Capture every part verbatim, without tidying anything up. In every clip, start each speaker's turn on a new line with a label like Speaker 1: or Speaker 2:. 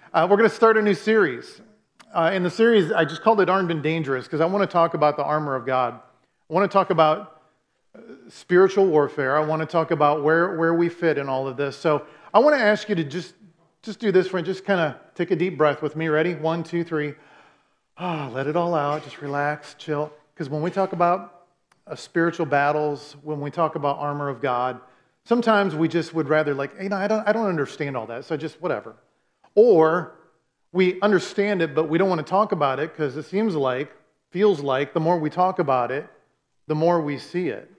Speaker 1: Uh, we're going to start a new series. Uh, in the series, I just called it Armed and Dangerous because I want to talk about the armor of God. I want to talk about uh, spiritual warfare. I want to talk about where, where we fit in all of this. So I want to ask you to just, just do this, friend. Just kind of take a deep breath with me. Ready? One, two, three. Ah, let it all out. Just relax, chill. Because when we talk about uh, spiritual battles, when we talk about armor of God, sometimes we just would rather like, hey, no, I don't, I don't understand all that, so just whatever. Or we understand it, but we don't want to talk about it because it seems like, feels like, the more we talk about it, the more we see it,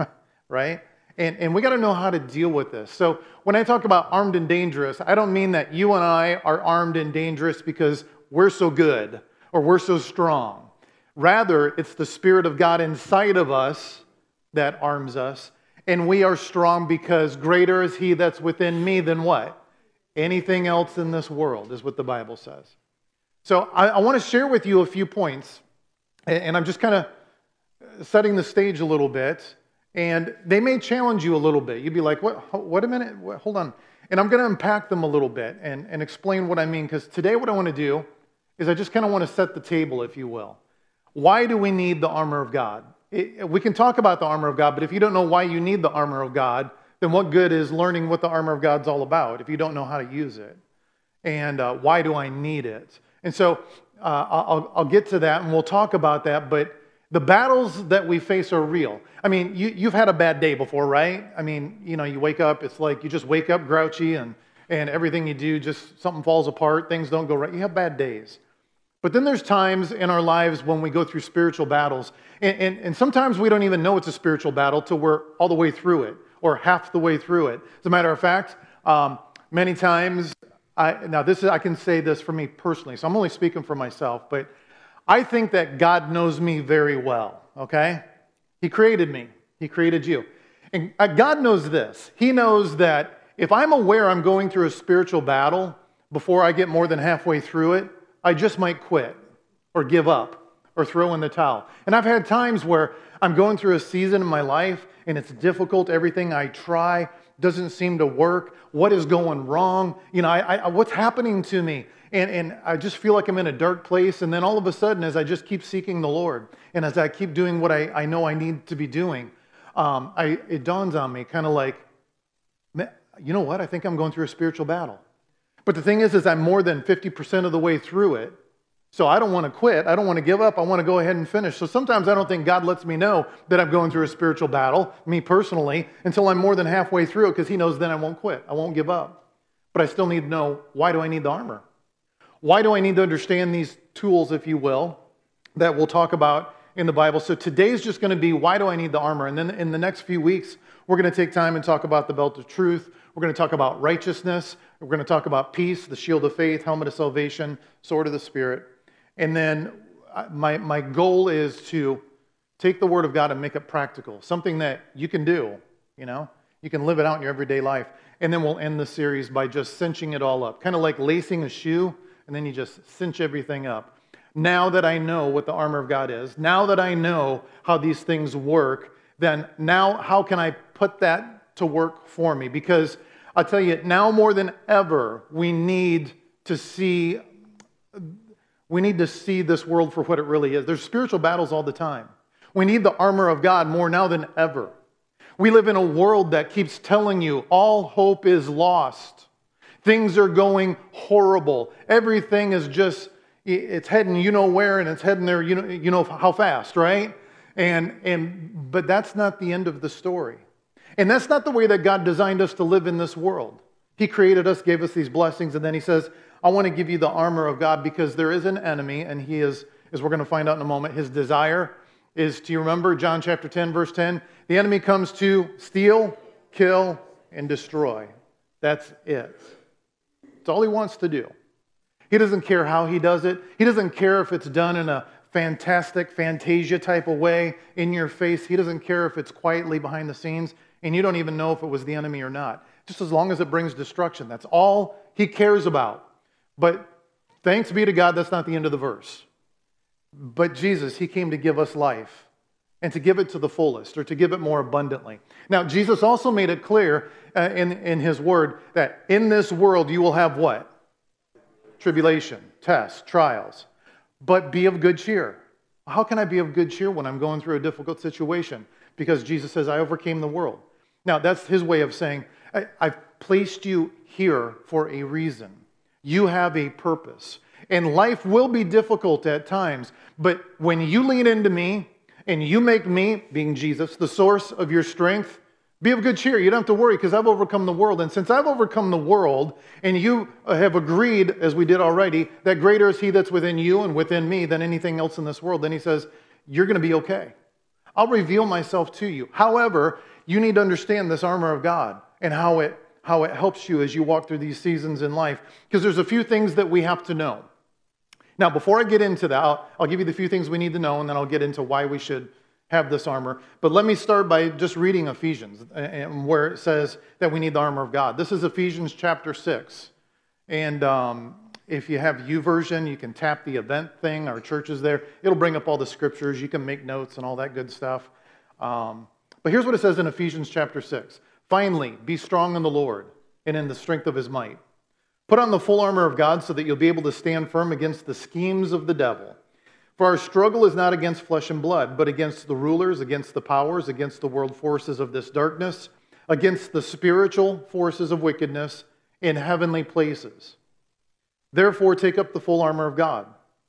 Speaker 1: right? And, and we got to know how to deal with this. So when I talk about armed and dangerous, I don't mean that you and I are armed and dangerous because we're so good or we're so strong. Rather, it's the Spirit of God inside of us that arms us. And we are strong because greater is He that's within me than what? Anything else in this world, is what the Bible says. So I, I want to share with you a few points. And, and I'm just kind of setting the stage a little bit. And they may challenge you a little bit. You'd be like, what, what a minute, what, hold on. And I'm going to unpack them a little bit and, and explain what I mean. Because today what I want to do is I just kind of want to set the table, if you will. Why do we need the armor of God? It, we can talk about the armor of God, but if you don't know why you need the armor of God, then what good is learning what the armor of God's all about if you don't know how to use it? And uh, why do I need it? And so uh, I'll, I'll get to that and we'll talk about that, but the battles that we face are real. I mean, you, you've had a bad day before, right? I mean, you know, you wake up, it's like you just wake up grouchy and, and everything you do, just something falls apart, things don't go right. You have bad days. But then there's times in our lives when we go through spiritual battles, and, and, and sometimes we don't even know it's a spiritual battle till we're all the way through it, or half the way through it. As a matter of fact, um, many times, I, now this is, I can say this for me personally, so I'm only speaking for myself, but I think that God knows me very well, okay? He created me. He created you. And God knows this. He knows that if I'm aware I'm going through a spiritual battle before I get more than halfway through it, I just might quit or give up or throw in the towel. And I've had times where I'm going through a season in my life and it's difficult. Everything I try doesn't seem to work. What is going wrong? You know, I, I, what's happening to me? And, and I just feel like I'm in a dark place. And then all of a sudden, as I just keep seeking the Lord and as I keep doing what I, I know I need to be doing, um, I, it dawns on me kind of like, you know what? I think I'm going through a spiritual battle. But the thing is, is I'm more than fifty percent of the way through it. So I don't want to quit. I don't want to give up. I want to go ahead and finish. So sometimes I don't think God lets me know that I'm going through a spiritual battle, me personally, until I'm more than halfway through it because He knows then I won't quit. I won't give up. But I still need to know, why do I need the armor? Why do I need to understand these tools, if you will, that we'll talk about in the Bible? So today's just going to be, why do I need the armor? And then in the next few weeks, we're going to take time and talk about the belt of truth. We're going to talk about righteousness. We're going to talk about peace, the shield of faith, helmet of salvation, sword of the Spirit. And then my, my goal is to take the Word of God and make it practical, something that you can do, you know? You can live it out in your everyday life. And then we'll end the series by just cinching it all up, kind of like lacing a shoe, and then you just cinch everything up. Now that I know what the armor of God is, now that I know how these things work, then now how can I put that to work for me? Because I'll tell you, now more than ever, we need to see we need to see this world for what it really is. There's spiritual battles all the time. We need the armor of God more now than ever. We live in a world that keeps telling you all hope is lost. Things are going horrible. Everything is just, it's heading you know where and it's heading there you know, you know how fast, right? And, and but that's not the end of the story. And that's not the way that God designed us to live in this world. He created us, gave us these blessings, and then He says, I want to give you the armor of God because there is an enemy, and he is, as we're going to find out in a moment, his desire is, do you remember John chapter ten, verse ten? The enemy comes to steal, kill, and destroy. That's it. It's all he wants to do. He doesn't care how he does it. He doesn't care if it's done in a fantastic Fantasia type of way in your face. He doesn't care if it's quietly behind the scenes, and you don't even know if it was the enemy or not. Just as long as it brings destruction. That's all he cares about. But thanks be to God, that's not the end of the verse. But Jesus, He came to give us life and to give it to the fullest, or to give it more abundantly. Now, Jesus also made it clear uh, in, in His word that in this world you will have what? tribulation, tests, trials. But be of good cheer. How can I be of good cheer when I'm going through a difficult situation? Because Jesus says, I overcame the world. Now, that's his way of saying, I, I've placed you here for a reason. You have a purpose. And life will be difficult at times, but when you lean into me and you make me, being Jesus, the source of your strength, be of good cheer. You don't have to worry because I've overcome the world. And since I've overcome the world and you have agreed, as we did already, that greater is he that's within you and within me than anything else in this world, then he says, you're going to be okay. I'll reveal myself to you. However, you need to understand this armor of God and how it, how it helps you as you walk through these seasons in life. Because there's a few things that we have to know. Now, before I get into that, I'll, I'll give you the few things we need to know, and then I'll get into why we should have this armor. But let me start by just reading Ephesians, and where it says that we need the armor of God. This is Ephesians chapter six. And um, if you have YouVersion, you can tap the event thing. Our church is there. It'll bring up all the scriptures. You can make notes and all that good stuff. Um, but here's what it says in Ephesians chapter six. Finally, be strong in the Lord and in the strength of his might. Put on the full armor of God so that you'll be able to stand firm against the schemes of the devil. For our struggle is not against flesh and blood, but against the rulers, against the powers, against the world forces of this darkness, against the spiritual forces of wickedness in heavenly places. Therefore, take up the full armor of God,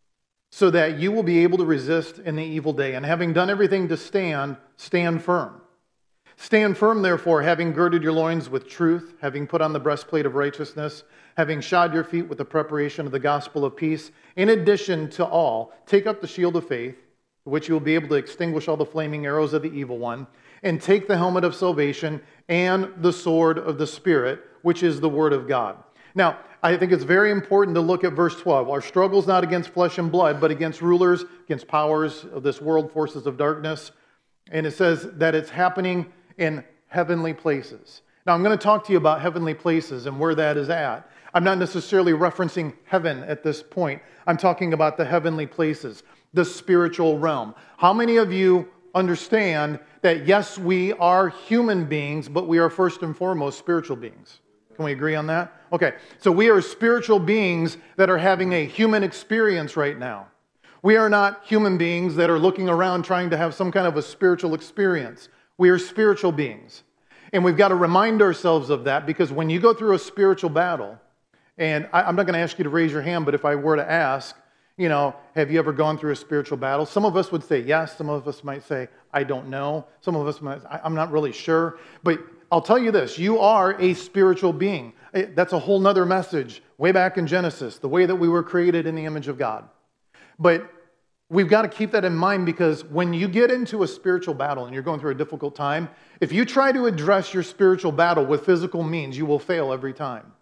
Speaker 1: so that you will be able to resist in the evil day. And having done everything to stand, stand firm. Stand firm, therefore, having girded your loins with truth, having put on the breastplate of righteousness, having shod your feet with the preparation of the gospel of peace. In addition to all, take up the shield of faith, which you will be able to extinguish all the flaming arrows of the evil one, and take the helmet of salvation and the sword of the Spirit, which is the word of God. Now, I think it's very important to look at verse twelve. Our struggle is not against flesh and blood, but against rulers, against powers of this world, forces of darkness. And it says that it's happening in heavenly places. Now, I'm going to talk to you about heavenly places and where that is at. I'm not necessarily referencing heaven at this point. I'm talking about the heavenly places, the spiritual realm. How many of you understand that, yes, we are human beings, but we are first and foremost spiritual beings? Can we agree on that? Okay, so we are spiritual beings that are having a human experience right now. We are not human beings that are looking around trying to have some kind of a spiritual experience. We are spiritual beings. And we've got to remind ourselves of that, because when you go through a spiritual battle, and I, I'm not going to ask you to raise your hand, but if I were to ask, you know, have you ever gone through a spiritual battle? Some of us would say yes. Some of us might say, I don't know. Some of us might, I'm not really sure. But I'll tell you this, you are a spiritual being. That's a whole nother message way back in Genesis, the way that we were created in the image of God. But we've got to keep that in mind, because when you get into a spiritual battle and you're going through a difficult time, if you try to address your spiritual battle with physical means, you will fail every time.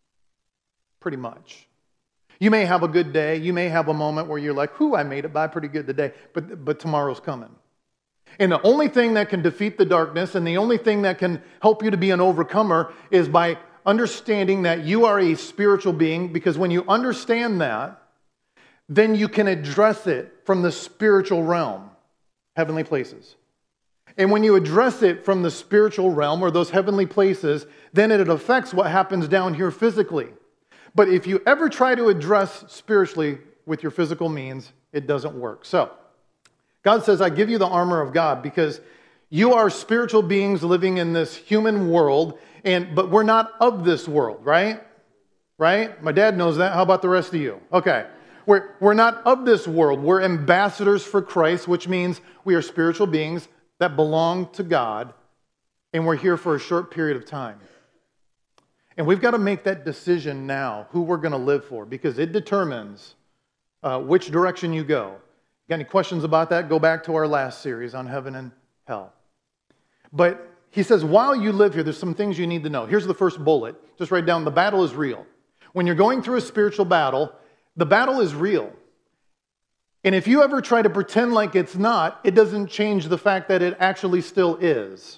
Speaker 1: Pretty much. You may have a good day. You may have a moment where you're like, whew, I made it by pretty good today, but, but tomorrow's coming. And the only thing that can defeat the darkness and the only thing that can help you to be an overcomer is by understanding that you are a spiritual being, because when you understand that, then you can address it from the spiritual realm, heavenly places. And when you address it from the spiritual realm or those heavenly places, then it affects what happens down here physically. But if you ever try to address spiritually with your physical means, it doesn't work. So, God says, I give you the armor of God, because you are spiritual beings living in this human world, and but we're not of this world, right? Right? My dad knows that. How about the rest of you? Okay. We're, we're not of this world. We're ambassadors for Christ, which means we are spiritual beings that belong to God, and we're here for a short period of time. And we've got to make that decision now, who we're going to live for, because it determines uh, which direction you go. Got any questions about that? Go back to our last series on heaven and hell. But he says, while you live here, there's some things you need to know. Here's the first bullet. Just write down, the battle is real. When you're going through a spiritual battle, the battle is real. And if you ever try to pretend like it's not, it doesn't change the fact that it actually still is.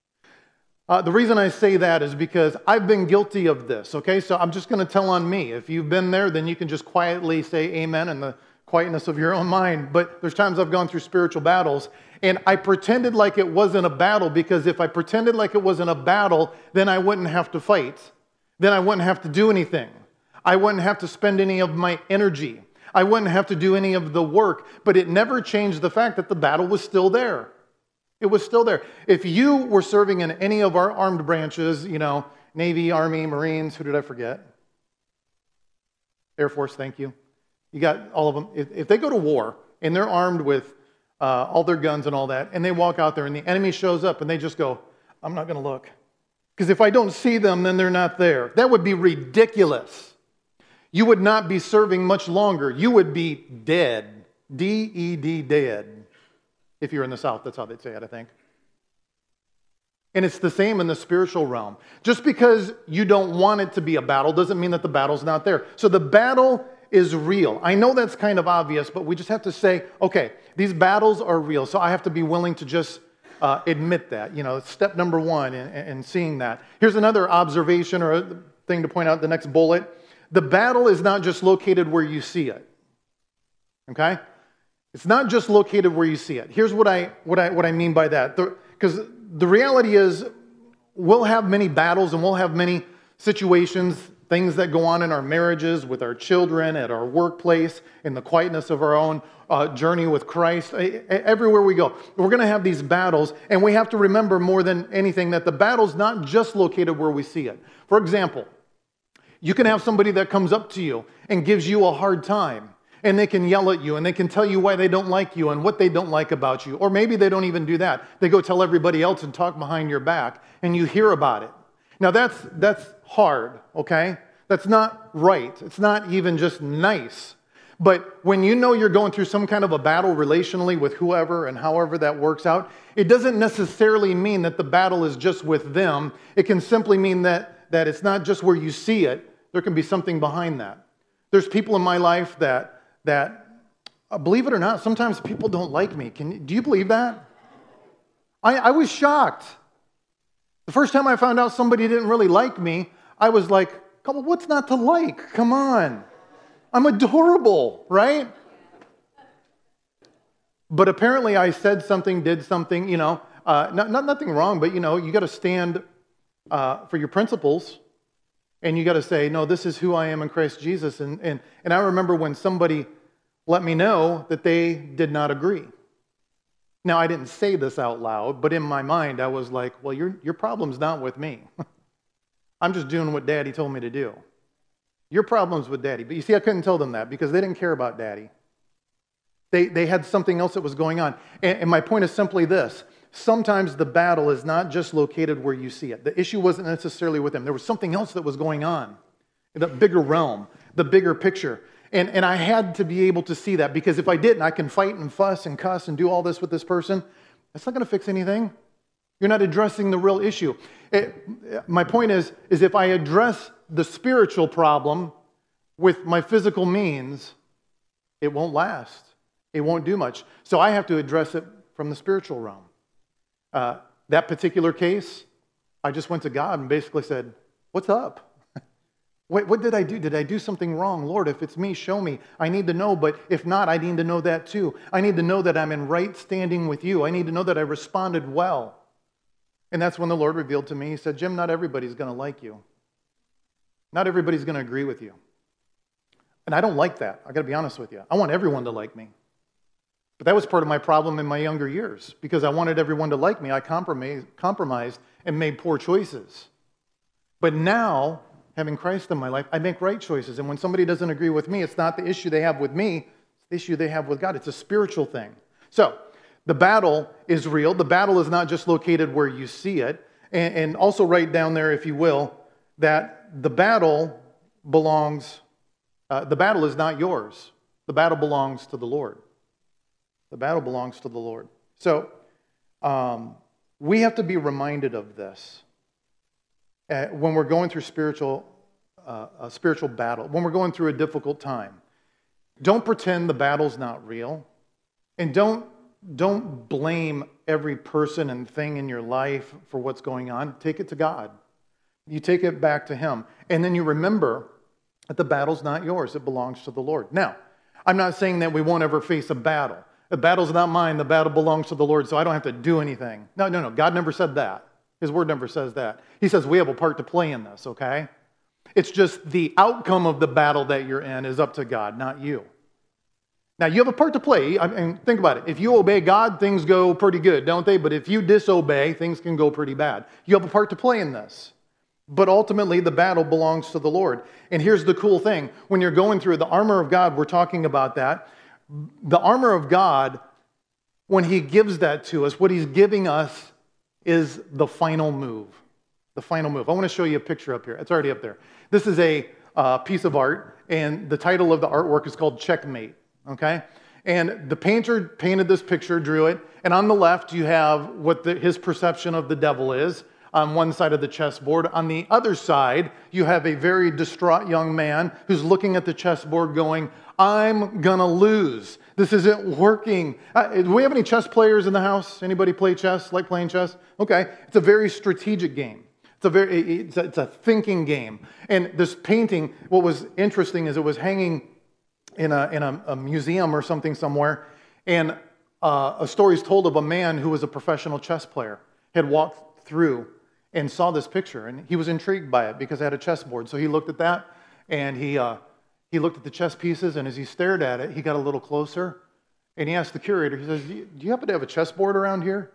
Speaker 1: Uh, the reason I say that is because I've been guilty of this, okay? So I'm just going to tell on me. If you've been there, then you can just quietly say amen in the quietness of your own mind. But there's times I've gone through spiritual battles, and I pretended like it wasn't a battle, because if I pretended like it wasn't a battle, then I wouldn't have to fight. Then I wouldn't have to do anything. I wouldn't have to spend any of my energy. I wouldn't have to do any of the work. But it never changed the fact that the battle was still there. It was still there. If you were serving in any of our armed branches, you know, Navy, Army, Marines, who did I forget? Air Force, thank you. You got all of them. If, if they go to war and they're armed with uh, all their guns and all that, and they walk out there and the enemy shows up and they just go, I'm not going to look. Because if I don't see them, then they're not there. That would be ridiculous. You would not be serving much longer. You would be dead. D E D, dead. If you're in the South, that's how they'd say it, I think. And it's the same in the spiritual realm. Just because you don't want it to be a battle doesn't mean that the battle's not there. So the battle is real. I know that's kind of obvious, but we just have to say, okay, these battles are real. So I have to be willing to just uh, admit that. You know, step number one in, in seeing that. Here's another observation or a thing to point out, the next bullet. The battle is not just located where you see it. Okay? It's not just located where you see it. Here's what I what I what I mean by that. Because the, the reality is, we'll have many battles and we'll have many situations, things that go on in our marriages, with our children, at our workplace, in the quietness of our own uh, journey with Christ. Everywhere we go, we're going to have these battles, and we have to remember more than anything that the battle's not just located where we see it. For example, you can have somebody that comes up to you and gives you a hard time. And they can yell at you, and they can tell you why they don't like you and what they don't like about you. Or maybe they don't even do that. They go tell everybody else and talk behind your back, and you hear about it. Now, that's that's hard, okay? That's not right. It's not even just nice. But when you know you're going through some kind of a battle relationally with whoever and however that works out, it doesn't necessarily mean that the battle is just with them. It can simply mean that, that it's not just where you see it. There can be something behind that. There's people in my life that that, uh, believe it or not, sometimes people don't like me. Can do you believe that? I, I was shocked. The first time I found out somebody didn't really like me, I was like, come on, what's not to like? Come on. I'm adorable, right? But apparently I said something, did something, you know, uh, not, not nothing wrong, but, you know, you got to stand uh, for your principles. And you got to say, no, this is who I am in Christ Jesus. And, and, and I remember when somebody let me know that they did not agree. Now, I didn't say this out loud, but in my mind, I was like, well, your, your problem's not with me. I'm just doing what Daddy told me to do. Your problem's with Daddy. But you see, I couldn't tell them that because they didn't care about Daddy. They, they had something else that was going on. And, and my point is simply this. Sometimes the battle is not just located where you see it. The issue wasn't necessarily with them. There was something else that was going on, the bigger realm, the bigger picture. And, and I had to be able to see that, because if I didn't, I can fight and fuss and cuss and do all this with this person. That's not going to fix anything. You're not addressing the real issue. It, my point is, is if I address the spiritual problem with my physical means, it won't last. It won't do much. So I have to address it from the spiritual realm. Uh, that particular case, I just went to God and basically said, what's up? what, what did I do? Did I do something wrong? Lord, if it's me, show me. I need to know, but if not, I need to know that too. I need to know that I'm in right standing with you. I need to know that I responded well. And that's when the Lord revealed to me, He said, Jim, not everybody's going to like you. Not everybody's going to agree with you. And I don't like that. I got to be honest with you. I want everyone to like me. But that was part of my problem in my younger years. Because I wanted everyone to like me, I compromised and made poor choices. But now, having Christ in my life, I make right choices. And when somebody doesn't agree with me, it's not the issue they have with me, it's the issue they have with God. It's a spiritual thing. So, the battle is real. The battle is not just located where you see it. And, and also write down there, if you will, that the battle belongs, uh, the battle is not yours. The battle belongs to the Lord. The battle belongs to the Lord. So, um, we have to be reminded of this uh, when we're going through spiritual, uh, a spiritual battle, when we're going through a difficult time. Don't pretend the battle's not real, and don't don't blame every person and thing in your life for what's going on. Take it to God. You take it back to Him, and then you remember that the battle's not yours; it belongs to the Lord. Now, I'm not saying that we won't ever face a battle. The battle's not mine, the battle belongs to the Lord, so I don't have to do anything. No, no, no. God never said that. His word never says that. He says we have a part to play in this, okay? It's just the outcome of the battle that you're in is up to God, not you. Now, you have a part to play. I mean, think about it. If you obey God, things go pretty good, don't they? But if you disobey, things can go pretty bad. You have a part to play in this. But ultimately, the battle belongs to the Lord. And here's the cool thing. When you're going through the armor of God, we're talking about that. The armor of God, when he gives that to us, what he's giving us is the final move. The final move. I want to show you a picture up here. It's already up there. This is a uh, piece of art, and the title of the artwork is called Checkmate. Okay? And the painter painted this picture, drew it, and on the left you have what the, his perception of the devil is on one side of the chessboard. On the other side, you have a very distraught young man who's looking at the chessboard going, I'm gonna lose. This isn't working. Uh, do we have any chess players in the house? Anybody play chess, like playing chess? Okay, it's a very strategic game. It's a very, it's a, it's a thinking game. And this painting, what was interesting is it was hanging in a in a, a museum or something somewhere, and uh, a story is told of a man who was a professional chess player, had walked through and saw this picture, and he was intrigued by it because it had a chessboard. So he looked at that, and he uh, he looked at the chess pieces, and as he stared at it, he got a little closer, and he asked the curator, he says, do you, do you happen to have a chessboard around here?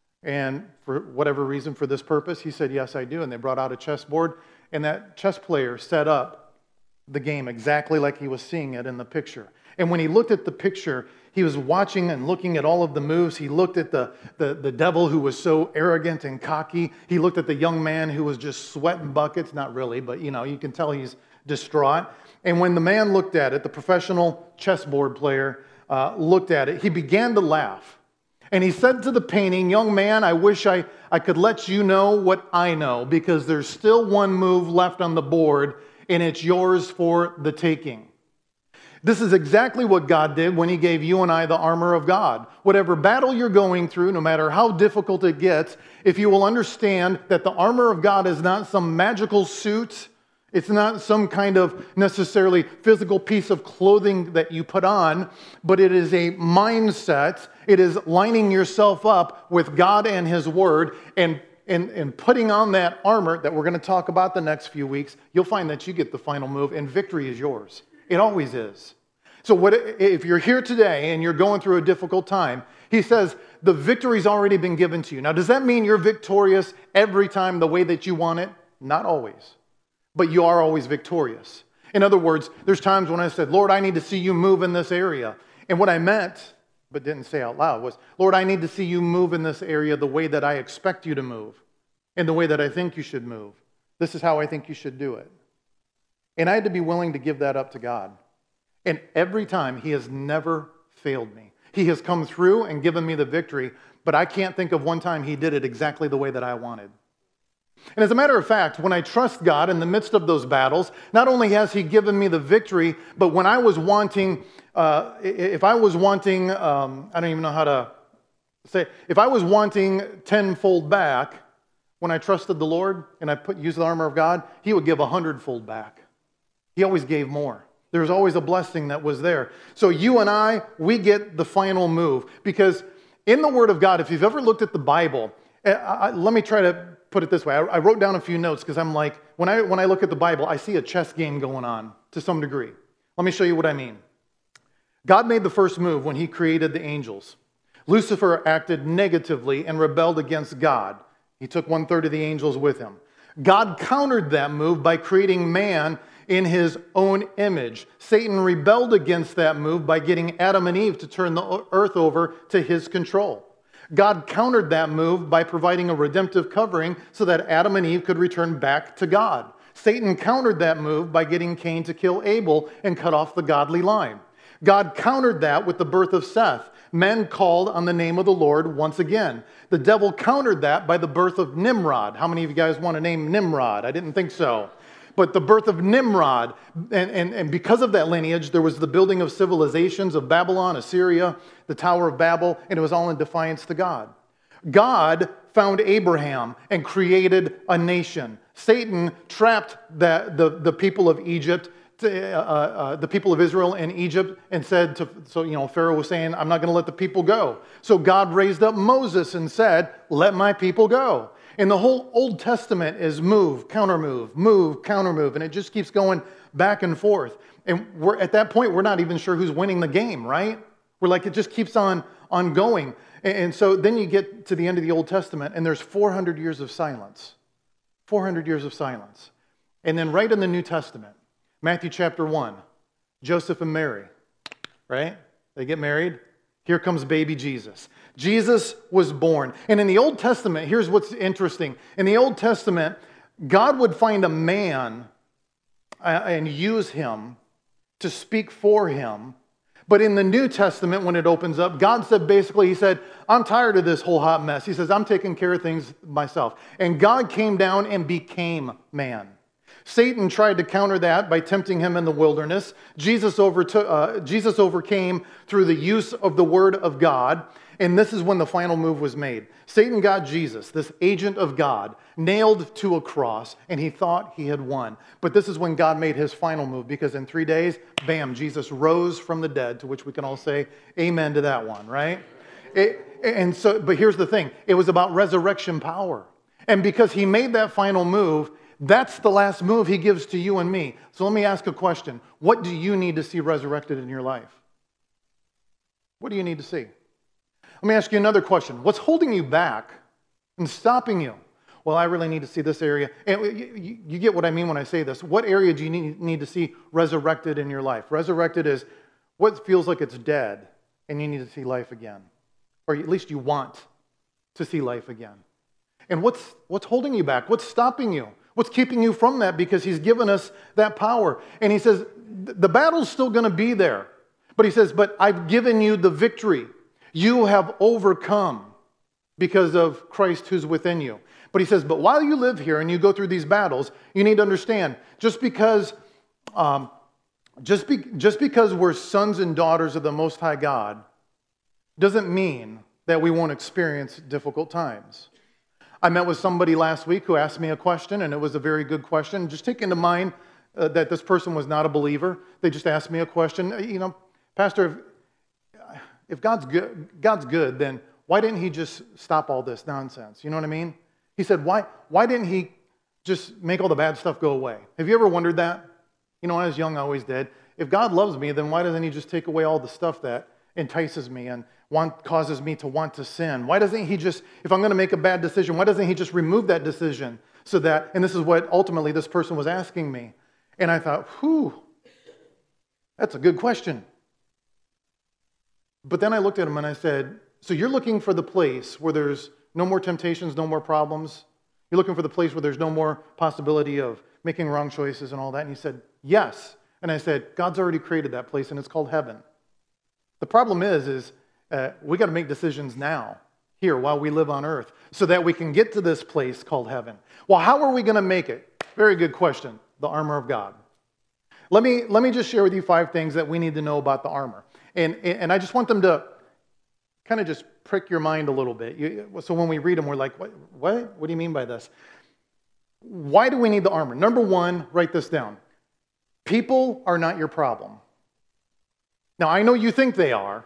Speaker 1: And for whatever reason, for this purpose, he said, yes, I do. And they brought out a chessboard, and that chess player set up the game exactly like he was seeing it in the picture. And when he looked at the picture, he was watching and looking at all of the moves. He looked at the, the, the devil who was so arrogant and cocky. He looked at the young man who was just sweating buckets. Not really, but you know, you can tell he's distraught. And when the man looked at it, the professional chessboard player uh, looked at it, he began to laugh. And he said to the painting, young man, I wish I, I could let you know what I know, because there's still one move left on the board, and it's yours for the taking. This is exactly what God did when he gave you and I the armor of God. Whatever battle you're going through, no matter how difficult it gets, if you will understand that the armor of God is not some magical suit, it's not some kind of necessarily physical piece of clothing that you put on, but it is a mindset. It is lining yourself up with God and his word, and And, and putting on that armor that we're going to talk about the next few weeks, you'll find that you get the final move, and victory is yours. It always is. So what if you're here today and you're going through a difficult time, he says the victory's already been given to you. Now, does that mean you're victorious every time the way that you want it? Not always. But you are always victorious. In other words, there's times when I said, Lord, I need to see you move in this area. And what I meant, but didn't say out loud, was, Lord, I need to see you move in this area the way that I expect you to move, and the way that I think you should move. This is how I think you should do it. And I had to be willing to give that up to God. And every time, he has never failed me. He has come through and given me the victory, but I can't think of one time he did it exactly the way that I wanted. And as a matter of fact, when I trust God in the midst of those battles, not only has he given me the victory, but when I was wanting, uh, if I was wanting, um, I don't even know how to say, if I was wanting tenfold back, when I trusted the Lord and I put used the armor of God, he would give a hundredfold back. He always gave more. There was always a blessing that was there. So you and I, we get the final move, because in the Word of God, if you've ever looked at the Bible, I, I, let me try to put it this way. I, I wrote down a few notes because I'm like, when I when I look at the Bible, I see a chess game going on to some degree. Let me show you what I mean. God made the first move when he created the angels. Lucifer acted negatively and rebelled against God. He took one third of the angels with him. God countered that move by creating man in his own image. Satan rebelled against that move by getting Adam and Eve to turn the earth over to his control. God countered that move by providing a redemptive covering so that Adam and Eve could return back to God. Satan countered that move by getting Cain to kill Abel and cut off the godly line. God countered that with the birth of Seth. Men called on the name of the Lord once again. The devil countered that by the birth of Nimrod. How many of you guys want to name Nimrod? I didn't think so. But the birth of Nimrod, and, and, and because of that lineage, there was the building of civilizations of Babylon, Assyria, the Tower of Babel, and it was all in defiance to God. God found Abraham and created a nation. Satan trapped the, the, the people of Egypt, to, uh, uh, the people of Israel in Egypt, and said to, so, you know, Pharaoh was saying, I'm not going to let the people go. So God raised up Moses and said, let my people go. And the whole Old Testament is move, counter move, move, counter move, and it just keeps going back and forth. And we're at that point, we're not even sure who's winning the game, right? We're like, it just keeps on, on going. And, and so then you get to the end of the Old Testament, and there's four hundred years of silence. four hundred years of silence. And then right in the New Testament, Matthew chapter one, Joseph and Mary, right? They get married. Here comes baby Jesus. Jesus was born. And in the Old Testament, here's what's interesting. In the Old Testament, God would find a man and use him to speak for him. But in the New Testament, when it opens up, God said basically, he said, I'm tired of this whole hot mess. He says, I'm taking care of things myself. And God came down and became man. Satan tried to counter that by tempting him in the wilderness. Jesus, overtook, uh, Jesus overcame through the use of the Word of God. And this is when the final move was made. Satan got Jesus, this agent of God, nailed to a cross, and he thought he had won. But this is when God made his final move, because in three days, bam, Jesus rose from the dead, to which we can all say amen to that one, right? It, and so, but here's the thing. It was about resurrection power. And because he made that final move, that's the last move he gives to you and me. So let me ask a question. What do you need to see resurrected in your life? What do you need to see? Let me ask you another question. What's holding you back and stopping you? Well, I really need to see this area. And you, you get what I mean when I say this. What area do you need, need to see resurrected in your life? Resurrected is what feels like it's dead and you need to see life again. Or at least you want to see life again. And what's, what's holding you back? What's stopping you? What's keeping you from that? Because he's given us that power. And he says, the battle's still going to be there. But he says, but I've given you the victory. You have overcome because of Christ who's within you. But he says, but while you live here and you go through these battles, you need to understand, just because, um, just, be, just because we're sons and daughters of the Most High God doesn't mean that we won't experience difficult times. I met with somebody last week who asked me a question, and it was a very good question. Just take into mind uh, that this person was not a believer. They just asked me a question. You know, Pastor, if, if God's good, God's good, then why didn't he just stop all this nonsense? You know what I mean? He said, why, why didn't he just make all the bad stuff go away? Have you ever wondered that? You know, when I was young, I always did. If God loves me, then why doesn't he just take away all the stuff that entices me and want, causes me to want to sin? Why doesn't he just, if I'm going to make a bad decision, why doesn't he just remove that decision so that, and this is what ultimately this person was asking me. And I thought, whew, that's a good question. But then I looked at him and I said, so you're looking for the place where there's no more temptations, no more problems? You're looking for the place where there's no more possibility of making wrong choices and all that? And he said, yes. And I said, God's already created that place and it's called heaven. The problem is, is uh, we got to make decisions now, here, while we live on earth, so that we can get to this place called heaven. Well, how are we going to make it? Very good question. The armor of God. Let me, let me just share with you five things that we need to know about the armor. And, and I just want them to kind of just prick your mind a little bit. You, so when we read them, we're like, what, what? What do you mean by this? Why do we need the armor? Number one, write this down. People are not your problem. Now, I know you think they are.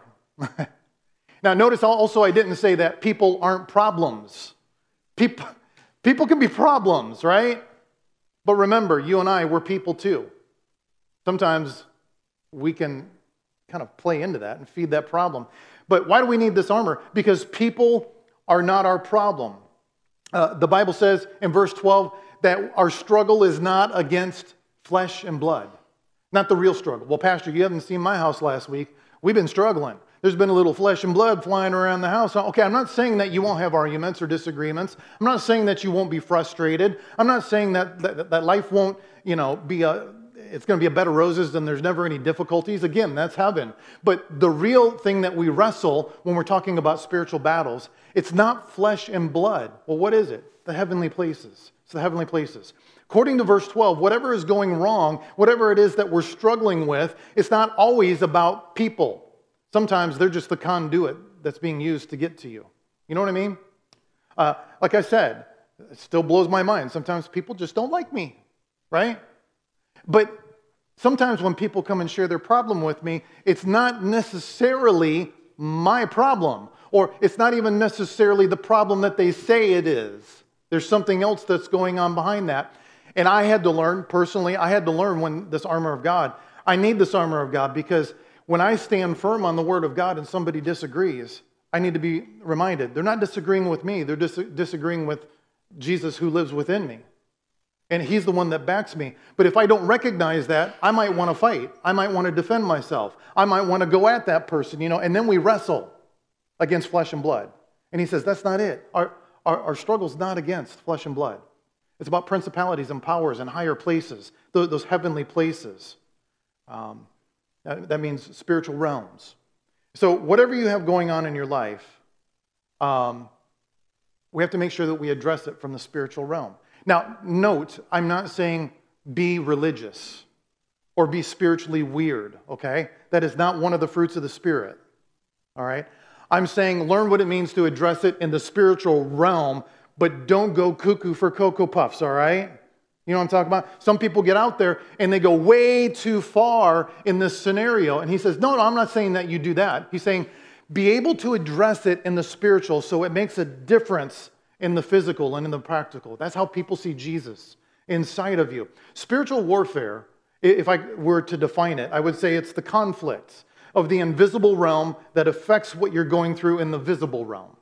Speaker 1: Now, notice also I didn't say that people aren't problems. People, people can be problems, right? But remember, you and I, we're people too. Sometimes we can kind of play into that and feed that problem. But why do we need this armor? Because people are not our problem. Uh, the Bible says in verse twelve that our struggle is not against flesh and blood. Not the real struggle. Well, Pastor, you haven't seen my house last week. We've been struggling. There's been a little flesh and blood flying around the house. Okay, I'm not saying that you won't have arguments or disagreements. I'm not saying that you won't be frustrated. I'm not saying that that, that life won't, you know, be a, it's going to be a bed of roses and there's never any difficulties. Again, that's heaven. But the real thing that we wrestle when we're talking about spiritual battles, it's not flesh and blood. Well, what is it? The heavenly places. It's the heavenly places. According to verse twelve, whatever is going wrong, whatever it is that we're struggling with, it's not always about people. Sometimes they're just the conduit that's being used to get to you. You know what I mean? Uh, like I said, it still blows my mind. Sometimes people just don't like me, right? But sometimes when people come and share their problem with me, it's not necessarily my problem, or it's not even necessarily the problem that they say it is. There's something else that's going on behind that. And I had to learn, personally, I had to learn when this armor of God, I need this armor of God because when I stand firm on the Word of God and somebody disagrees, I need to be reminded. They're not disagreeing with me. They're dis- disagreeing with Jesus who lives within me. And He's the one that backs me. But if I don't recognize that, I might want to fight. I might want to defend myself. I might want to go at that person, you know, and then we wrestle against flesh and blood. And He says, that's not it. Our, our, our struggle's not against flesh and blood. It's about principalities and powers and higher places, those, those heavenly places. Um, that, that means spiritual realms. So whatever you have going on in your life, um, we have to make sure that we address it from the spiritual realm. Now, note, I'm not saying be religious or be spiritually weird, okay? That is not one of the fruits of the Spirit, all right? I'm saying learn what it means to address it in the spiritual realm, but don't go cuckoo for Cocoa Puffs, all right? You know what I'm talking about? Some people get out there and they go way too far in this scenario. And he says, no, no, I'm not saying that you do that. He's saying be able to address it in the spiritual so it makes a difference in the physical and in the practical. That's how people see Jesus inside of you. Spiritual warfare, if I were to define it, I would say it's the conflict of the invisible realm that affects what you're going through in the visible realm.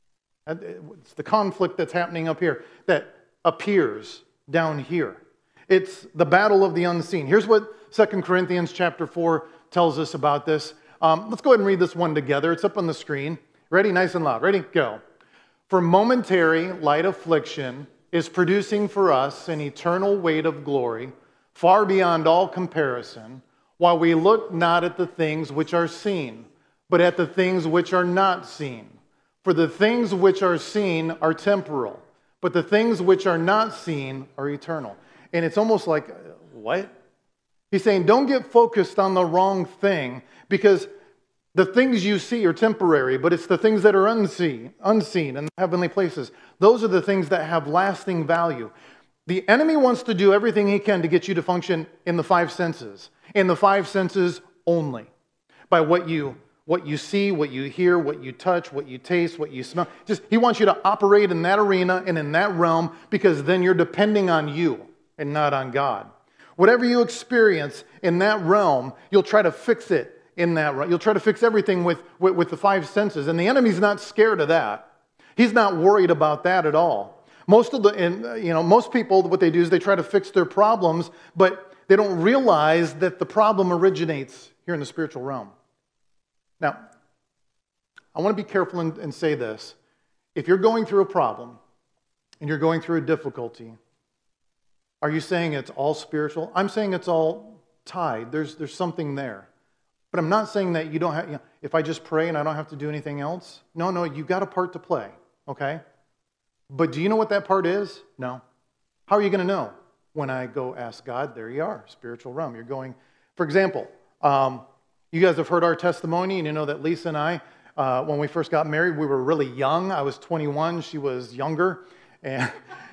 Speaker 1: It's the conflict that's happening up here that appears down here. It's the battle of the unseen. Here's what Second Corinthians chapter four tells us about this. Um, let's go ahead and read this one together. It's up on the screen. Ready? Nice and loud. Ready? Go. For momentary light affliction is producing for us an eternal weight of glory, far beyond all comparison, while we look not at the things which are seen, but at the things which are not seen. For the things which are seen are temporal, but the things which are not seen are eternal. And it's almost like, what? He's saying, don't get focused on the wrong thing, because the things you see are temporary, but it's the things that are unseen, unseen in the heavenly places. Those are the things that have lasting value. The enemy wants to do everything he can to get you to function in the five senses, in the five senses only, by what you what you see, what you hear, what you touch, what you taste, what you smell. Just he wants you to operate in that arena and in that realm, because then you're depending on you and not on God. Whatever you experience in that realm, you'll try to fix it in that realm. You'll try to fix everything with, with, with the five senses. And the enemy's not scared of that. He's not worried about that at all. Most of the, and, you know, most people, what they do is they try to fix their problems, but they don't realize that the problem originates here in the spiritual realm. Now, I want to be careful and, and say this. If you're going through a problem and you're going through a difficulty, are you saying it's all spiritual? I'm saying it's all tied. There's, there's something there. But I'm not saying that you don't have, you know, if I just pray and I don't have to do anything else. No, no, you've got a part to play, okay? But do you know what that part is? No. How are you going to know? When I go ask God, there you are, spiritual realm. You're going, for example, um, you guys have heard our testimony, and you know that Lisa and I, uh, when we first got married, we were really young. I was twenty-one, she was younger. And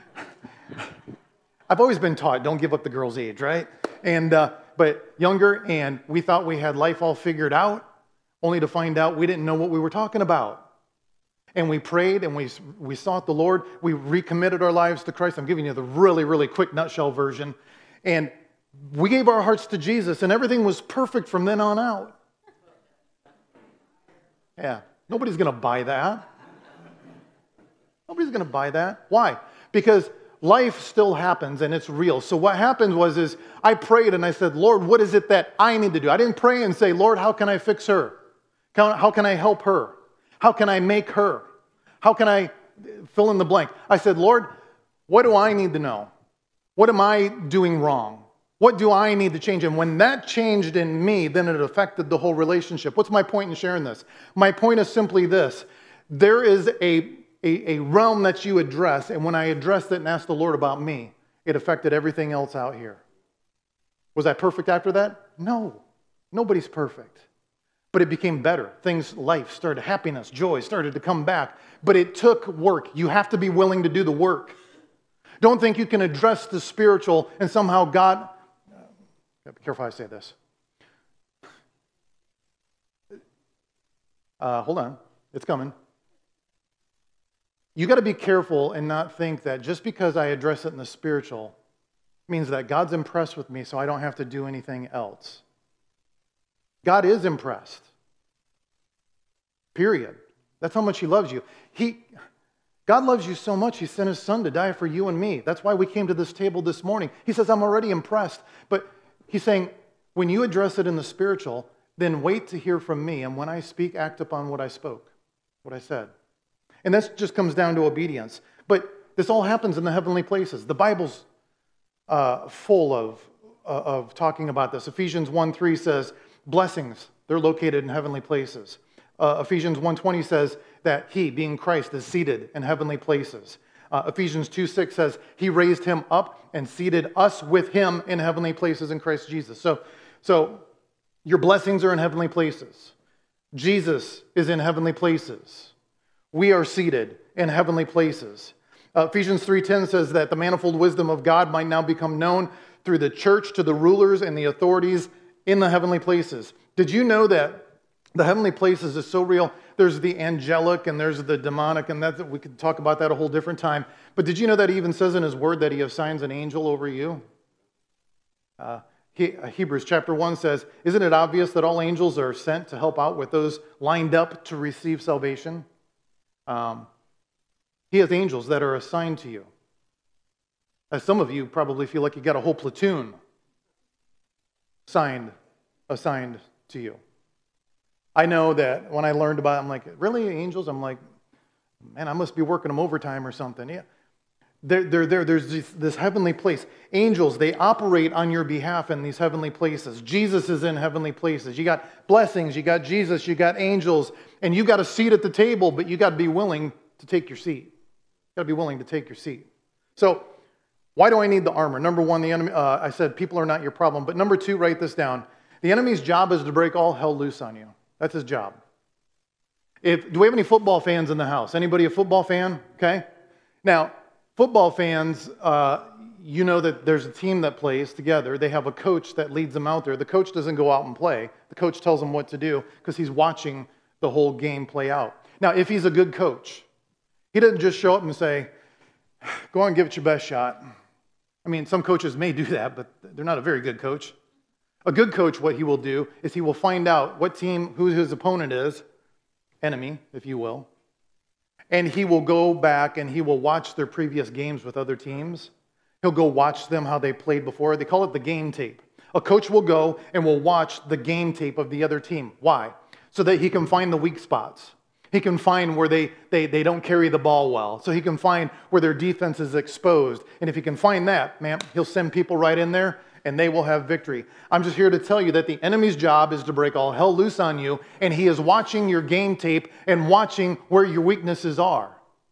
Speaker 1: I've always been taught, don't give up the girl's age, right? And uh, but younger, and we thought we had life all figured out, only to find out we didn't know what we were talking about. And we prayed, and we, we sought the Lord. We recommitted our lives to Christ. I'm giving you the really, really quick nutshell version. And we gave our hearts to Jesus, and everything was perfect from then on out. Yeah, nobody's going to buy that. Nobody's going to buy that. Why? Because life still happens, and it's real. So what happened was is I prayed, and I said, Lord, what is it that I need to do? I didn't pray and say, Lord, how can I fix her? How can I help her? How can I make her? How can I fill in the blank? I said, Lord, what do I need to know? What am I doing wrong? What do I need to change? And when that changed in me, then it affected the whole relationship. What's my point in sharing this? My point is simply this. There is a, a, a realm that you address, and when I addressed it and asked the Lord about me, it affected everything else out here. Was I perfect after that? No. Nobody's perfect. But it became better. Things, life started, happiness, joy started to come back. But it took work. You have to be willing to do the work. Don't think you can address the spiritual and somehow God... Be careful how I say this. Uh, hold on. It's coming. you got to be careful and not think that just because I address it in the spiritual means that God's impressed with me so I don't have to do anything else. God is impressed. Period. That's how much he loves you. He, God loves you so much, he sent his son to die for you and me. That's why we came to this table this morning. He says, I'm already impressed. But he's saying, when you address it in the spiritual, then wait to hear from me. And when I speak, act upon what I spoke, what I said. And that just comes down to obedience. But this all happens in the heavenly places. The Bible's uh, full of, uh, of talking about this. Ephesians one three says, blessings, they're located in heavenly places. Uh, Ephesians one twenty says that he, being Christ, is seated in heavenly places. Uh, Ephesians two six says he raised him up and seated us with him in heavenly places in Christ Jesus. So, so your blessings are in heavenly places. Jesus is in heavenly places. We are seated in heavenly places. Uh, Ephesians three ten says that the manifold wisdom of God might now become known through the church to the rulers and the authorities in the heavenly places. Did you know that the heavenly places is so real? There's the angelic and there's the demonic, and that we could talk about that a whole different time. But did you know that he even says in his word that he assigns an angel over you? Uh, he, Hebrews chapter one says, isn't it obvious that all angels are sent to help out with those lined up to receive salvation? Um, he has angels that are assigned to you. As some of you probably feel like you got a whole platoon assigned, assigned to you. I know that when I learned about it, I'm like, really, angels? I'm like, man, I must be working them overtime or something. Yeah. They're, they're, they're, there's this, this heavenly place. Angels, they operate on your behalf in these heavenly places. Jesus is in heavenly places. You got blessings, you got Jesus, you got angels, and you got a seat at the table, but you got to be willing to take your seat. You got to be willing to take your seat. So, why do I need the armor? Number one, the enemy. Uh, I said people are not your problem. But number two, write this down. The enemy's job is to break all hell loose on you. That's his job. If, do we have any football fans in the house? Anybody a football fan? Okay. Now, football fans, uh, you know that there's a team that plays together. They have a coach that leads them out there. The coach doesn't go out and play. The coach tells them what to do because he's watching the whole game play out. Now, if he's a good coach, he doesn't just show up and say, go on and give it your best shot. I mean, some coaches may do that, but they're not a very good coach. A good coach, what he will do is he will find out what team, who his opponent is, enemy, if you will, and he will go back and he will watch their previous games with other teams. He'll go watch them how they played before. They call it the game tape. A coach will go and will watch the game tape of the other team. Why? So that he can find the weak spots. He can find where they, they, they don't carry the ball well. So he can find where their defense is exposed. And if he can find that, man, he'll send people right in there and they will have victory. I'm just here to tell you that the enemy's job is to break all hell loose on you, and he is watching your game tape and watching where your weaknesses are.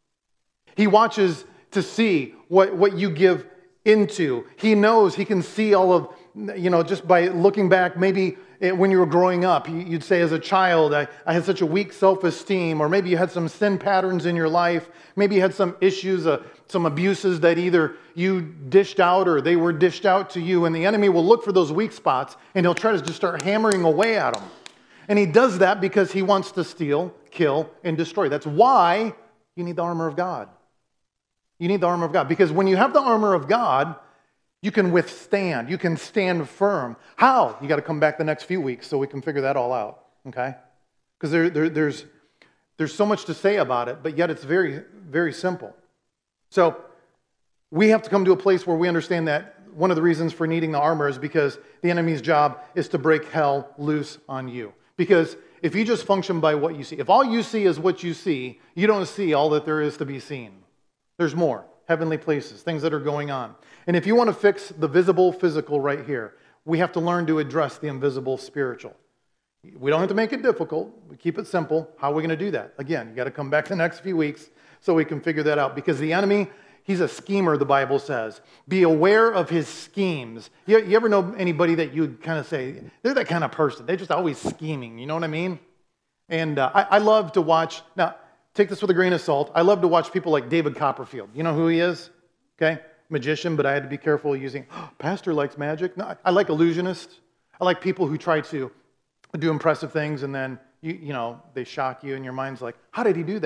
Speaker 1: He watches to see what, what you give into. He knows, he can see all of, you know, just by looking back, maybe when you were growing up, you'd say as a child, I, I had such a weak self-esteem, or maybe you had some sin patterns in your life. Maybe you had some issues, uh, some abuses that either you dished out or they were dished out to you, and the enemy will look for those weak spots, and he'll try to just start hammering away at them. And he does that because he wants to steal, kill, and destroy. That's why you need the armor of God. You need the armor of God, because when you have the armor of God, you can withstand. You can stand firm. How? You got to come back the next few weeks so we can figure that all out, okay? Because there, there, there's, there's so much to say about it, but yet it's very, very simple. So we have to come to a place where we understand that one of the reasons for needing the armor is because the enemy's job is to break hell loose on you. Because if you just function by what you see, if all you see is what you see, you don't see all that there is to be seen. There's more. Heavenly places, things that are going on. And if you want to fix the visible physical right here, we have to learn to address the invisible spiritual. We don't have to make it difficult. We keep it simple. How are we going to do that? Again, you got to come back the next few weeks so we can figure that out. Because the enemy, he's a schemer, the Bible says. Be aware of his schemes. You, you ever know anybody that you kind of say, they're that kind of person. They're just always scheming. You know what I mean? And uh, I, I love to watch. Now, take this with a grain of salt. I love to watch people like David Copperfield. You know who he is? Okay? Magician, but I had to be careful using, oh, pastor likes magic. No, I like illusionists. I like people who try to do impressive things and then, you, you know, they shock you and your mind's like, how did he do that?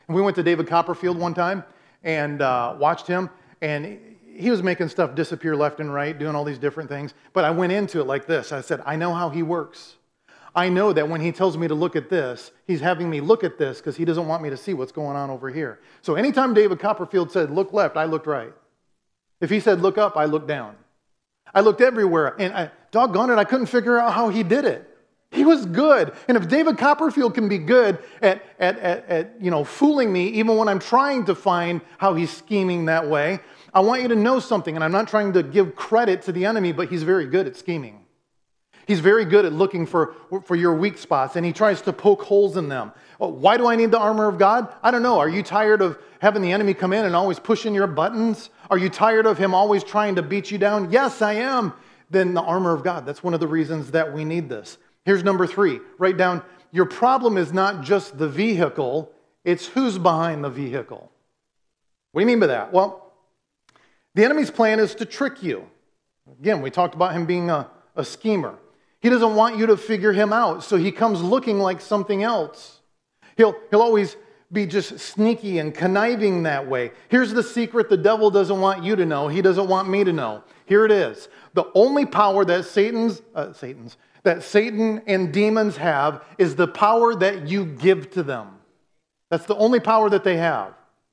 Speaker 1: And we went to David Copperfield one time and uh, watched him, and he was making stuff disappear left and right, doing all these different things. But I went into it like this. I said, I know how he works. I know that when he tells me to look at this, he's having me look at this because he doesn't want me to see what's going on over here. So anytime David Copperfield said, look left, I looked right. If he said, look up, I looked down. I looked everywhere, and I, doggone it, I couldn't figure out how he did it. He was good. And if David Copperfield can be good at, at, at, at you know, fooling me, even when I'm trying to find how he's scheming that way, I want you to know something, and I'm not trying to give credit to the enemy, but he's very good at scheming. He's very good at looking for, for your weak spots, and he tries to poke holes in them. Well, why do I need the armor of God? I don't know. Are you tired of having the enemy come in and always pushing your buttons? Are you tired of him always trying to beat you down? Yes, I am. Then the armor of God. That's one of the reasons that we need this. Here's number three. Write down, your problem is not just the vehicle, it's who's behind the vehicle. What do you mean by that? Well, the enemy's plan is to trick you. Again, we talked about him being a, a schemer. He doesn't want you to figure him out, so he comes looking like something else. He'll, he'll always be just sneaky and conniving that way. Here's the secret the devil doesn't want you to know. He doesn't want me to know. Here it is. The only power that Satan's, uh, Satan's, that Satan and demons have is the power that you give to them. That's the only power that they have.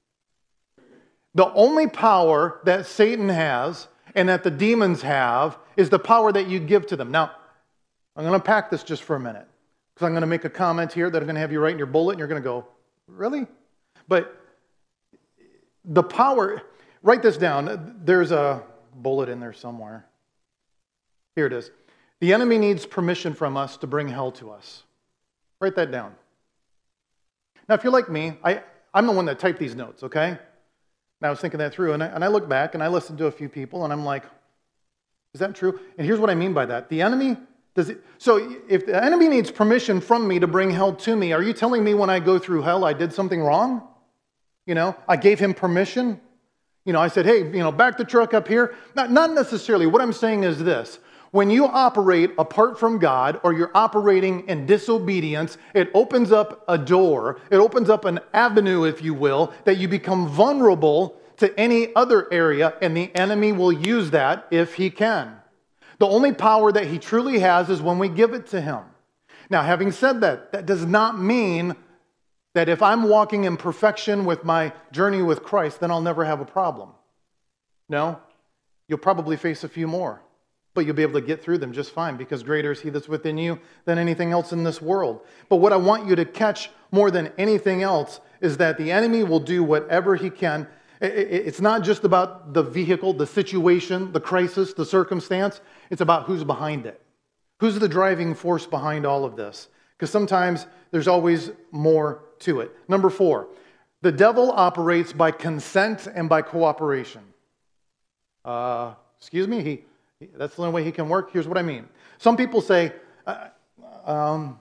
Speaker 1: The only power that Satan has and that the demons have is the power that you give to them. Now, I'm going to pack this just for a minute because I'm going to make a comment here that I'm going to have you write in your bullet and you're going to go, really? But the power, write this down. There's a bullet in there somewhere. Here it is. The enemy needs permission from us to bring hell to us. Write that down. Now, if you're like me, I, I'm the one that typed these notes, okay? And I was thinking that through, and I, and I look back, and I listened to a few people, and I'm like, is that true? And here's what I mean by that. The enemy, does it, so if the enemy needs permission from me to bring hell to me, are you telling me when I go through hell I did something wrong? You know, I gave him permission? You know, I said, hey, you know, back the truck up here. Not, not necessarily. What I'm saying is this. When you operate apart from God or you're operating in disobedience, it opens up a door, it opens up an avenue, if you will, that you become vulnerable to any other area, and the enemy will use that if he can. The only power that he truly has is when we give it to him. Now, having said that, that does not mean that if I'm walking in perfection with my journey with Christ, then I'll never have a problem. No, you'll probably face a few more. But you'll be able to get through them just fine because greater is he that's within you than anything else in this world. But what I want you to catch more than anything else is that the enemy will do whatever he can. It's not just about the vehicle, the situation, the crisis, the circumstance. It's about who's behind it. Who's the driving force behind all of this? Because sometimes there's always more to it. Number four, the devil operates by consent and by cooperation. Uh, excuse me, he... That's the only way he can work. Here's what I mean. Some people say, uh, um,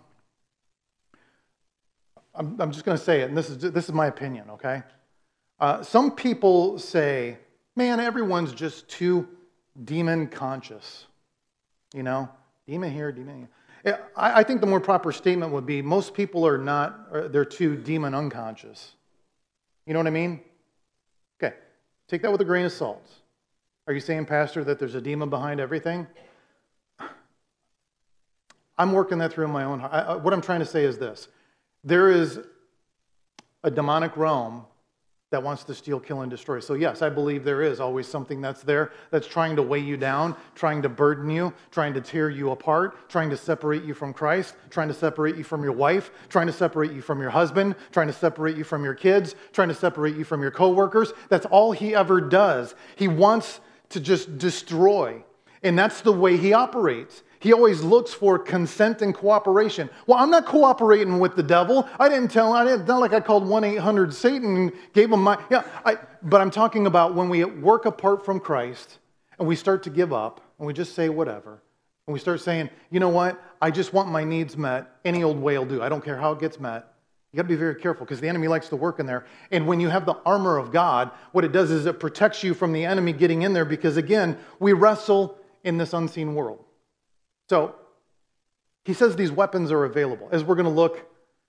Speaker 1: I'm, I'm just going to say it, and this is, this is my opinion, okay? Uh, some people say, man, everyone's just too demon conscious. You know, demon here, demon here. I, I think the more proper statement would be most people are not, or they're too demon unconscious. You know what I mean? Okay, take that with a grain of salt. Are you saying, Pastor, that there's a demon behind everything? I'm working that through in my own heart. I, what I'm trying to say is this. There is a demonic realm that wants to steal, kill, and destroy. So yes, I believe there is always something that's there that's trying to weigh you down, trying to burden you, trying to tear you apart, trying to separate you from Christ, trying to separate you from your wife, trying to separate you from your husband, trying to separate you from your kids, trying to separate you from your coworkers. That's all he ever does. He wants to just destroy. And that's the way he operates. He always looks for consent and cooperation. Well, I'm not cooperating with the devil. I didn't tell him. It's not like I called one eight hundred Satan and gave him my... Yeah, I, but I'm talking about when we work apart from Christ and we start to give up and we just say whatever. And we start saying, you know what? I just want my needs met. Any old way will do. I don't care how it gets met. You got to be very careful because the enemy likes to work in there. And when you have the armor of God, what it does is it protects you from the enemy getting in there because, again, we wrestle in this unseen world. So he says these weapons are available. As we're going to look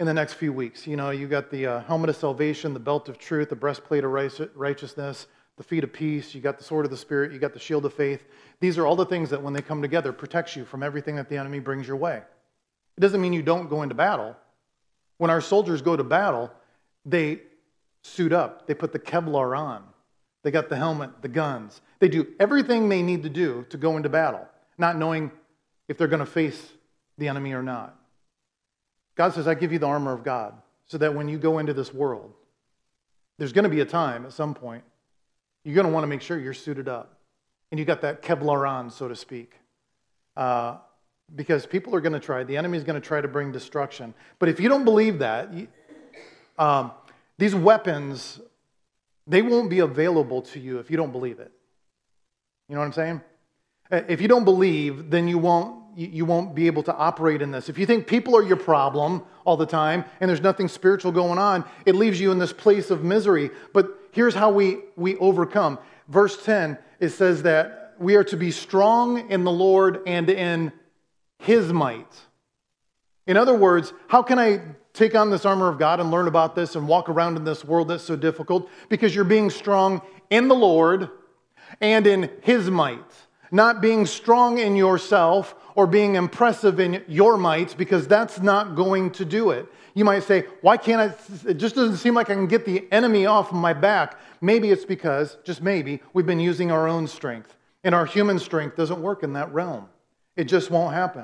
Speaker 1: in the next few weeks. You know, you got the uh, helmet of salvation, the belt of truth, the breastplate of righteousness, the feet of peace, you got the sword of the Spirit, you got the shield of faith. These are all the things that when they come together protects you from everything that the enemy brings your way. It doesn't mean you don't go into battle. When our soldiers go to battle, they suit up. They put the Kevlar on. They got the helmet, the guns. They do everything they need to do to go into battle, not knowing if they're going to face the enemy or not. God says, I give you the armor of God so that when you go into this world, there's going to be a time at some point you're going to want to make sure you're suited up and you got that Kevlar on, so to speak. Uh, because people are going to try, the enemy is going to try to bring destruction. But if you don't believe that, you, um, these weapons, they won't be available to you if you don't believe it. You know what I'm saying? If you don't believe, then you won't you won't be able to operate in this. If you think people are your problem all the time and there's nothing spiritual going on, it leaves you in this place of misery. But here's how we, we overcome. Verse ten, it says that we are to be strong in the Lord and in His might. In other words, how can I take on this armor of God and learn about this and walk around in this world that's so difficult? Because you're being strong in the Lord and in His might. Not being strong in yourself or being impressive in your might, because that's not going to do it. You might say, why can't I? It just doesn't seem like I can get the enemy off my back. Maybe it's because, just maybe, we've been using our own strength. And our human strength doesn't work in that realm. It just won't happen.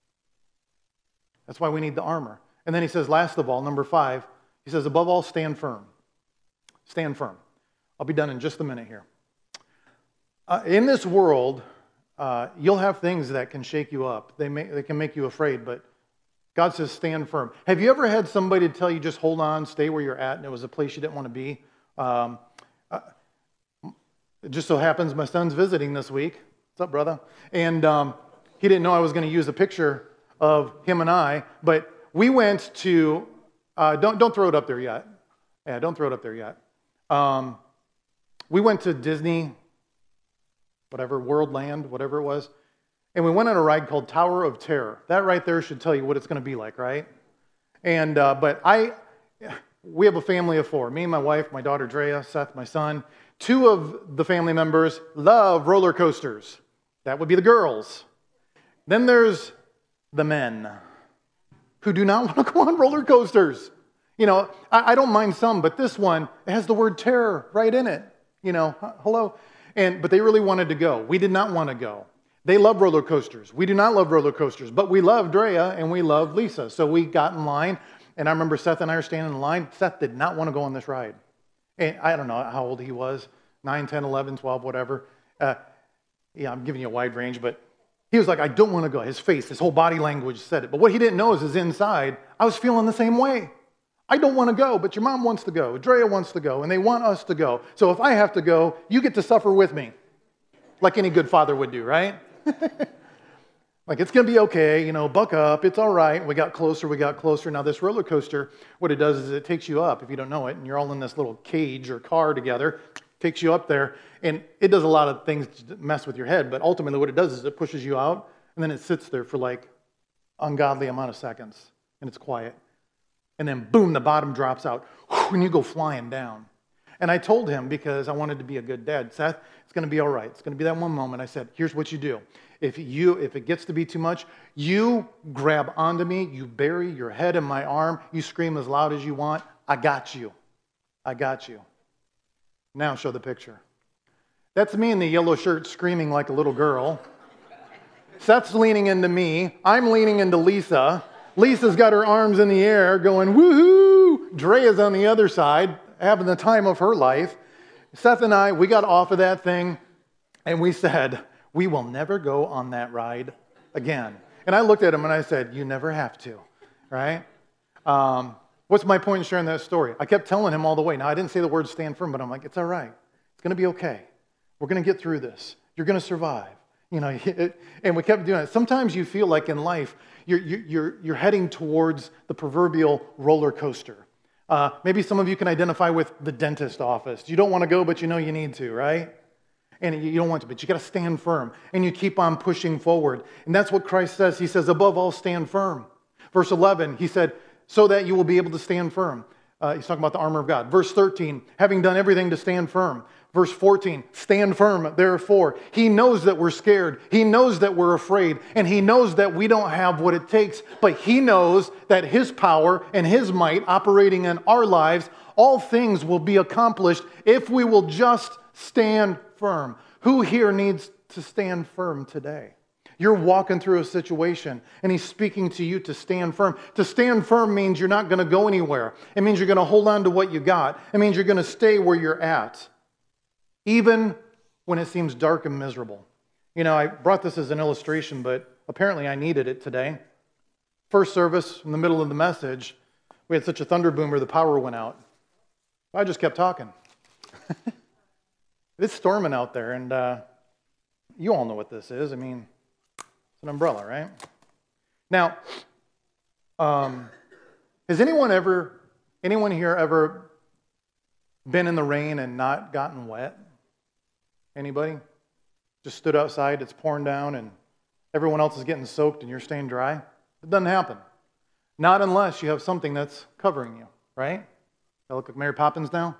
Speaker 1: That's why we need the armor. And then he says, last of all, number five, he says, above all, stand firm. Stand firm. I'll be done in just a minute here. Uh, in this world, uh, you'll have things that can shake you up. They, may, they can make you afraid, but God says stand firm. Have you ever had somebody tell you just hold on, stay where you're at, and it was a place you didn't want to be? Um, uh, it just so happens my son's visiting this week. What's up, brother? And um, he didn't know I was going to use a picture of him and I, but we went to, uh, don't, don't throw it up there yet. Yeah, don't throw it up there yet. Um, we went to Disney, whatever, Worldland, whatever it was. And we went on a ride called Tower of Terror. That right there should tell you what it's going to be like, right? And, uh, but I, we have a family of four. Me and my wife, my daughter Drea, Seth, my son. Two of the family members love roller coasters. That would be the girls. Then there's the men who do not want to go on roller coasters. You know, I, I don't mind some, but this one, it has the word terror right in it. You know, hello. And, but they really wanted to go. We did not want to go. They love roller coasters. We do not love roller coasters, but we love Drea and we love Lisa. So we got in line, and I remember Seth and I are standing in line. Seth did not want to go on this ride. And I don't know how old he was, nine, ten, eleven, twelve, whatever. Uh, yeah, I'm giving you a wide range, but he was like, I don't want to go. His face, his whole body language said it. But what he didn't know is his inside, I was feeling the same way. I don't want to go, but your mom wants to go. Drea wants to go, and they want us to go. So if I have to go, you get to suffer with me, like any good father would do, right? Like, it's going to be okay, you know, buck up, it's all right. We got closer, we got closer. Now, this roller coaster, what it does is it takes you up, if you don't know it, and you're all in this little cage or car together, takes you up there, and it does a lot of things to mess with your head, but ultimately what it does is it pushes you out, and then it sits there for like ungodly amount of seconds, and it's quiet. And then boom, the bottom drops out, and you go flying down. And I told him, because I wanted to be a good dad, Seth, it's going to be all right. It's going to be that one moment. I said, here's what you do. If you, if it gets to be too much, you grab onto me, you bury your head in my arm, you scream as loud as you want. I got you. I got you. Now show the picture. That's me in the yellow shirt screaming like a little girl. Seth's leaning into me. I'm leaning into Lisa. Lisa's got her arms in the air going, woohoo! Drea's on the other side, having the time of her life. Seth and I, we got off of that thing, and we said, we will never go on that ride again. And I looked at him and I said, you never have to, right? Um, what's my point in sharing that story? I kept telling him all the way. Now, I didn't say the word stand firm, but I'm like, it's all right. It's going to be okay. We're going to get through this. You're going to survive. You know, it, and we kept doing it. Sometimes you feel like in life, you're, you're, you're heading towards the proverbial roller coaster. Uh, maybe some of you can identify with the dentist office. You don't want to go, but you know you need to, right? And you don't want to, but you got to stand firm. And you keep on pushing forward. And that's what Christ says. He says, above all, stand firm. Verse eleven, he said, so that you will be able to stand firm. Uh, he's talking about the armor of God. Verse thirteen, having done everything to stand firm. Verse fourteen, stand firm, therefore. He knows that we're scared. He knows that we're afraid. And he knows that we don't have what it takes. But he knows that his power and his might operating in our lives, all things will be accomplished if we will just stand firm. Who here needs to stand firm today? You're walking through a situation, and he's speaking to you to stand firm. To stand firm means you're not going to go anywhere. It means you're going to hold on to what you got. It means you're going to stay where you're at, even when it seems dark and miserable. You know, I brought this as an illustration, but apparently I needed it today. First service, in the middle of the message, we had such a thunder boomer, the power went out. I just kept talking. It's storming out there, and uh, you all know what this is. I mean, it's an umbrella, right? Now, um, has anyone ever, anyone here ever been in the rain and not gotten wet? Anybody? Just stood outside, it's pouring down, and everyone else is getting soaked and you're staying dry? It doesn't happen. Not unless you have something that's covering you, right? I look like Mary Poppins now?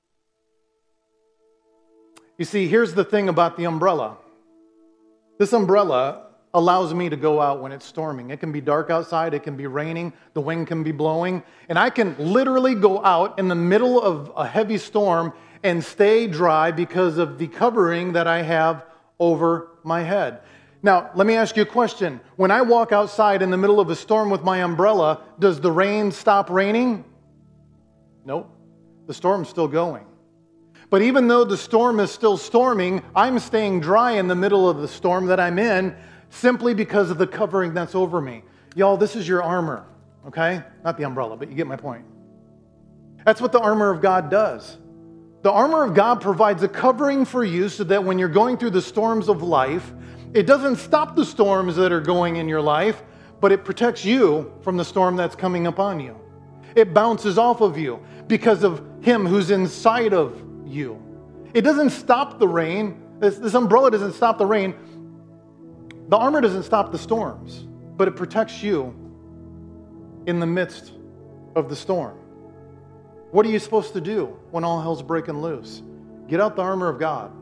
Speaker 1: You see, here's the thing about the umbrella. This umbrella allows me to go out when it's storming. It can be dark outside, it can be raining, the wind can be blowing, and I can literally go out in the middle of a heavy storm and stay dry because of the covering that I have over my head. Now, let me ask you a question. When I walk outside in the middle of a storm with my umbrella, does the rain stop raining? Nope. The storm's still going. But even though the storm is still storming, I'm staying dry in the middle of the storm that I'm in simply because of the covering that's over me. Y'all, this is your armor, okay? Not the umbrella, but you get my point. That's what the armor of God does. The armor of God provides a covering for you so that when you're going through the storms of life, it doesn't stop the storms that are going in your life, but it protects you from the storm that's coming upon you. It bounces off of you because of Him who's inside of you. It doesn't stop the rain. This, this umbrella doesn't stop the rain. The armor doesn't stop the storms, but it protects you in the midst of the storm. What are you supposed to do when all hell's breaking loose? Get out the armor of God.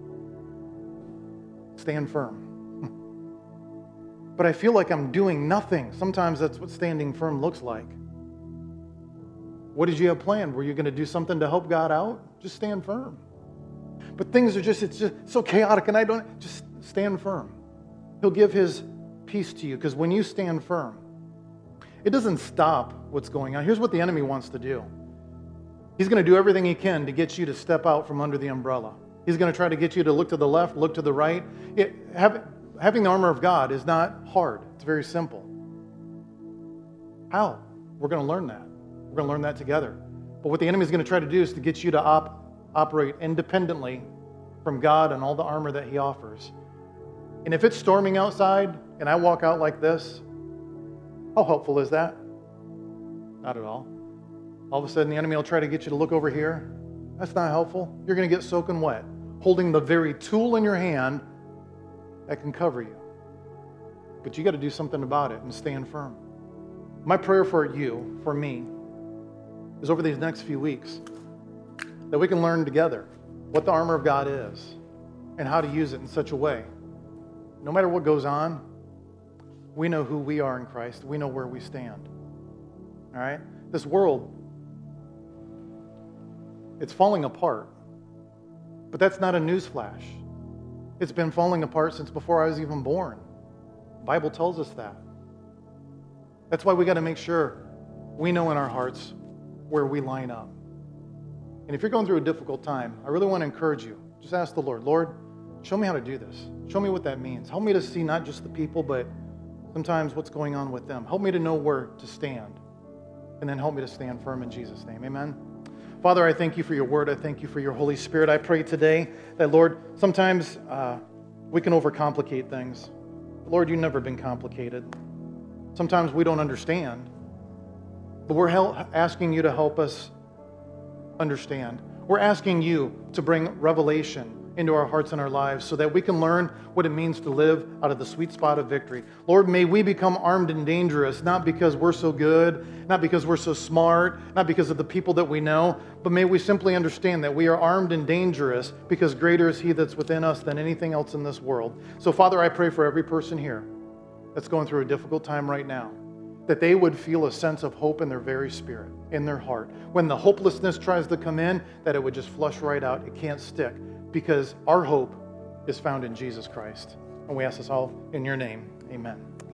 Speaker 1: Stand firm. But I feel like I'm doing nothing. Sometimes that's what standing firm looks like. What did you have planned? Were you going to do something to help God out? Just stand firm. But things are just, it's just so chaotic, and I don't, just stand firm. He'll give His peace to you, because when you stand firm, it doesn't stop what's going on. Here's what the enemy wants to do. He's going to do everything he can to get you to step out from under the umbrella. He's going to try to get you to look to the left, look to the right. It, have, having the armor of God is not hard. It's very simple. How? We're going to learn that. We're going to learn that together. But what the enemy is going to try to do is to get you to op, operate independently from God and all the armor that He offers. And if it's storming outside and I walk out like this, how helpful is that? Not at all. All of a sudden the enemy will try to get you to look over here. That's not helpful. You're going to get soaking wet, holding the very tool in your hand that can cover you. But you got to do something about it and stand firm. My prayer for you, for me, is over these next few weeks that we can learn together what the armor of God is and how to use it in such a way. No matter what goes on, we know who we are in Christ. We know where we stand. All right? This world, it's falling apart. But that's not a newsflash. It's been falling apart since before I was even born. The Bible tells us that. That's why we got to make sure we know in our hearts where we line up. And if you're going through a difficult time, I really want to encourage you. Just ask the Lord, Lord, show me how to do this. Show me what that means. Help me to see not just the people, but sometimes what's going on with them. Help me to know where to stand. And then help me to stand firm in Jesus' name. Amen. Father, I thank you for your word. I thank you for your Holy Spirit. I pray today that, Lord, sometimes uh, we can overcomplicate things. Lord, you've never been complicated. Sometimes we don't understand. But we're hel- asking you to help us understand. We're asking you to bring revelation into our hearts and our lives so that we can learn what it means to live out of the sweet spot of victory. Lord, may we become armed and dangerous, not because we're so good, not because we're so smart, not because of the people that we know, but may we simply understand that we are armed and dangerous because greater is He that's within us than anything else in this world. So, Father, I pray for every person here that's going through a difficult time right now, that they would feel a sense of hope in their very spirit, in their heart. When the hopelessness tries to come in, that it would just flush right out. It can't stick, because our hope is found in Jesus Christ. And we ask this all in your name. Amen.